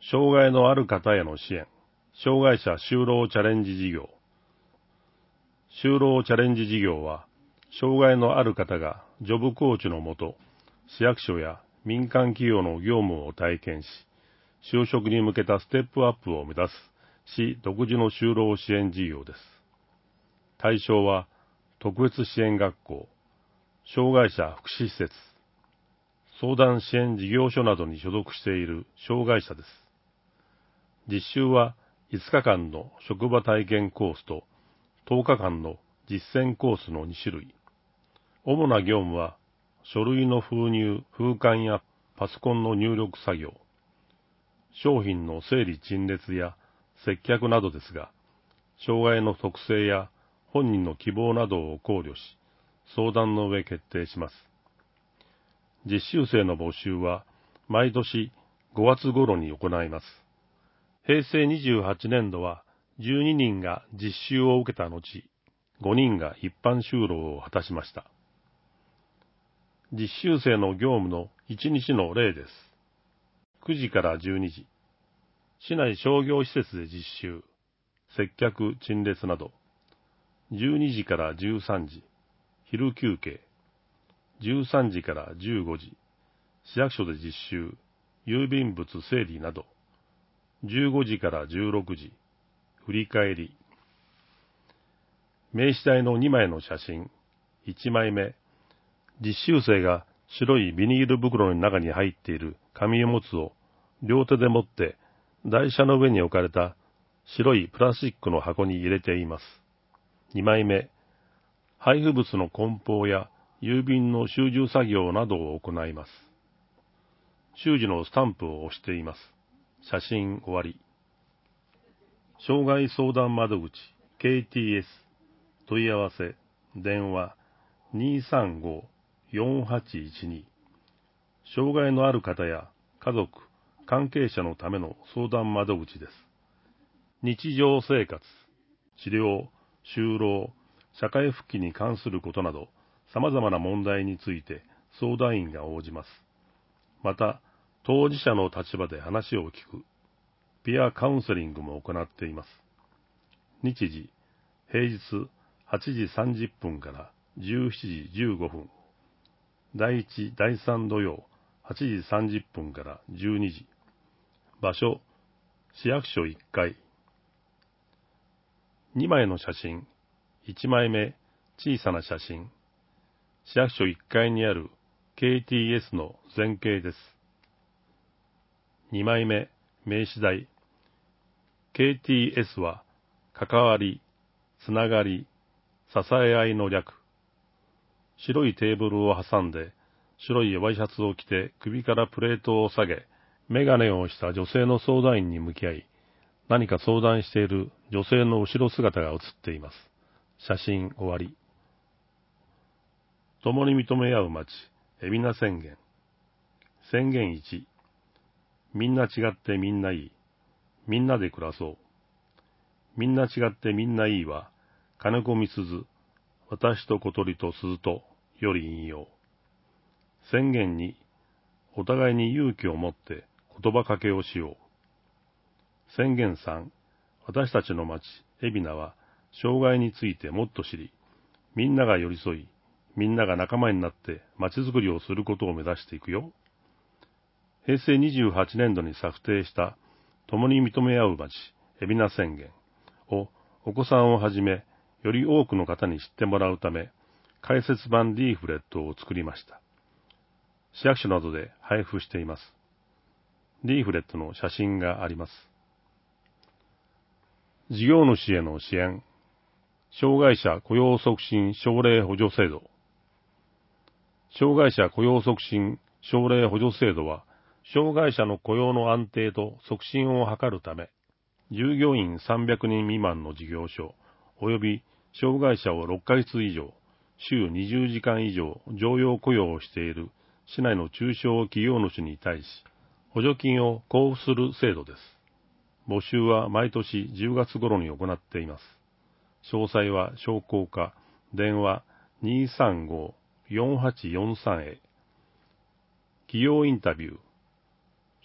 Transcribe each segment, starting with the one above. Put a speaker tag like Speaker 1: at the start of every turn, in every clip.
Speaker 1: 障害のある方への支援、障害者就労チャレンジ事業。就労チャレンジ事業は、障害のある方がジョブコーチのもと、市役所や民間企業の業務を体験し、就職に向けたステップアップを目指す市独自の就労支援事業です。対象は、特別支援学校、障害者福祉施設、相談支援事業所などに所属している障害者です。実習は5日間の職場体験コースと10日間の実践コースの2種類。主な業務は書類の封入・封刊やパソコンの入力作業、商品の整理陳列や接客などですが、障害の特性や本人の希望などを考慮し、相談の上決定します。実習生の募集は毎年5月頃に行います。平成28年度は12人が実習を受けた後、5人が一般就労を果たしました。実習生の業務の1日の例です。9時から12時。市内商業施設で実習、接客、陳列など。12時から13時。昼休憩。13時から15時。市役所で実習、郵便物整理など。15時から16時。振り返り。名刺代の2枚の写真。1枚目。実習生が白いビニール袋の中に入っている紙おむつを両手で持って台車の上に置かれた白いプラスチックの箱に入れています。2枚目。配布物の梱包や郵便の集充作業などを行います。習字のスタンプを押しています。写真終わり。障害相談窓口 KTS 問い合わせ電話235-4812障害のある方や家族、関係者のための相談窓口です。日常生活、治療、就労、社会復帰に関することなど様々な問題について相談員が応じます。また、当事者の立場で話を聞く、ピアカウンセリングも行っています。日時、平日8時30分から17時15分。第1、第3土曜8時30分から12時。場所、市役所1階。2枚の写真。1枚目、小さな写真。市役所1階にある KTS の前景です。2枚目、名刺代。KTS は、関わり、つながり、支え合いの略。白いテーブルを挟んで、白いワイシャツを着て首からプレートを下げ、メガネをした女性の相談員に向き合い、何か相談している女性の後ろ姿が写っています。写真終わり。共に認め合う街、海老名宣言。宣言1。みんな違ってみんないい。みんなで暮らそう。みんな違ってみんないいは、金子みすず、私と小鳥と鈴と、より引用。宣言2。お互いに勇気を持って言葉かけをしよう。宣言3。私たちの町、海老名は、障害についてもっと知り、みんなが寄り添い、みんなが仲間になって町づくりをすることを目指していくよ。平成28年度に策定した共に認め合う町、海老名宣言をお子さんをはじめ、より多くの方に知ってもらうため、解説版リーフレットを作りました。市役所などで配布しています。リーフレットの写真があります。事業主への支援、障害者雇用促進奨励補助制度。障害者雇用促進奨励補助制度は、障害者の雇用の安定と促進を図るため、従業員300人未満の事業所、及び障害者を6ヶ月以上、週20時間以上常用雇用をしている市内の中小企業主に対し、補助金を交付する制度です。募集は毎年10月頃に行っています。詳細は商工課、電話235-4843へ。企業インタビュー、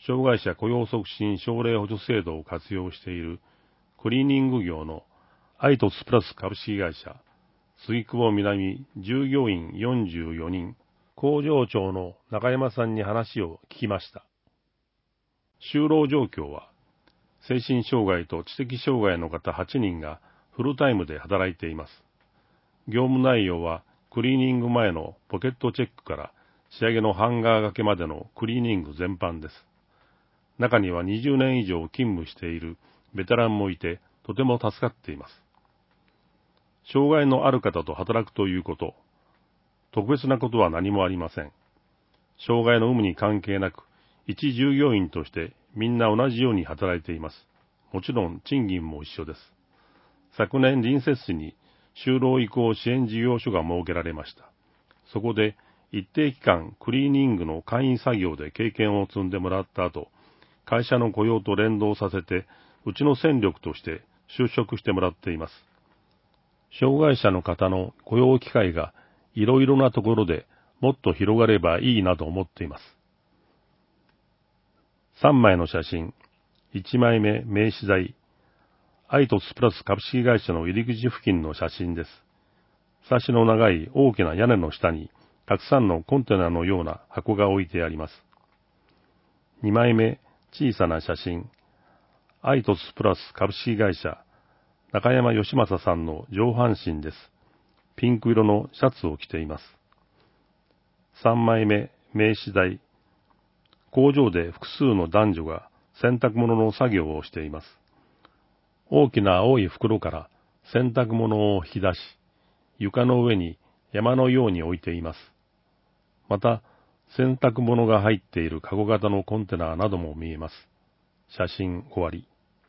Speaker 1: 障害者雇用促進奨励補助制度を活用しているクリーニング業のアイトスプラス株式会社杉久保南従業員44人工場長の中山さんに話を聞きました。就労状況は精神障害と知的障害の方8人がフルタイムで働いています。業務内容はクリーニング前のポケットチェックから仕上げのハンガー掛けまでのクリーニング全般です。中には20年以上勤務しているベテランもいてとても助かっています。障害のある方と働くということ、特別なことは何もありません。障害の有無に関係なく、一従業員としてみんな同じように働いています。もちろん賃金も一緒です。昨年隣接市に就労移行支援事業所が設けられました。そこで一定期間クリーニングの簡易作業で経験を積んでもらった後、会社の雇用と連動させて、うちの戦力として就職してもらっています。障害者の方の雇用機会がいろいろなところでもっと広がればいいなと思っています。3枚の写真、1枚目名刺台、アイトスプラス株式会社の入り口付近の写真です。サシの長い大きな屋根の下にたくさんのコンテナのような箱が置いてあります。2枚目小さな写真、アイトスプラス株式会社中山義正さんの上半身です。ピンク色のシャツを着ています。3枚目名刺台、工場で複数の男女が洗濯物の作業をしています。大きな青い袋から洗濯物を引き出し、床の上に山のように置いています。また、洗濯物が入っているカゴ型のコンテナなども見えます。写真終わり。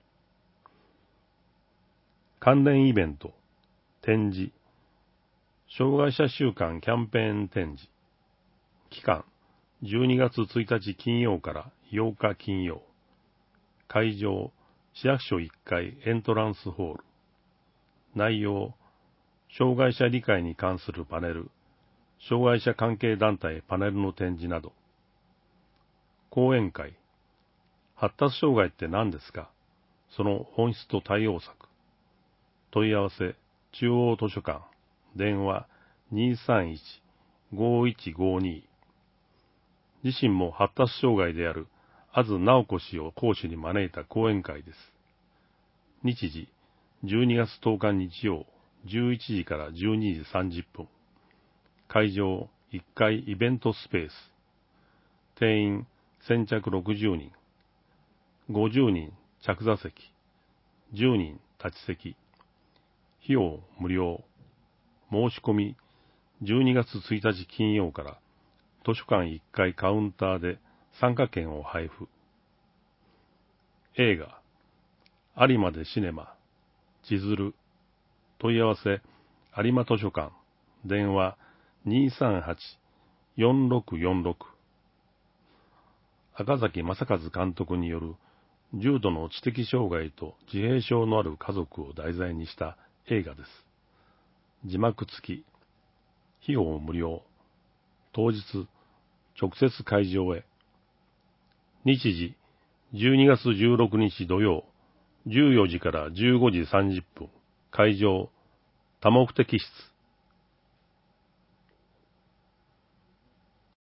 Speaker 1: 関連イベント、展示、障害者週間キャンペーン展示。期間、12月1日金曜から8日金曜。会場、市役所1階エントランスホール。内容、障害者理解に関するパネル、障害者関係団体パネルの展示など。講演会、発達障害って何ですか？その本質と対応策。問い合わせ、中央図書館、電話 231-5152。自身も発達障害である安津直子氏を講師に招いた講演会です。日時、12月10日日曜、11時から12時30分。会場、1階イベントスペース。定員、先着60人。50人着座席。10人立ち席。費用無料。申し込み、12月1日金曜から図書館1階カウンターで参加券を配布。映画、有馬でシネマ、千鶴。問い合わせ、有馬図書館、電話 238-4646。赤崎正和監督による重度の知的障害と自閉症のある家族を題材にした映画です。字幕付き。費用無料。当日、直接会場へ。日時、12月16日土曜、14時から15時30分。会場、多目的室。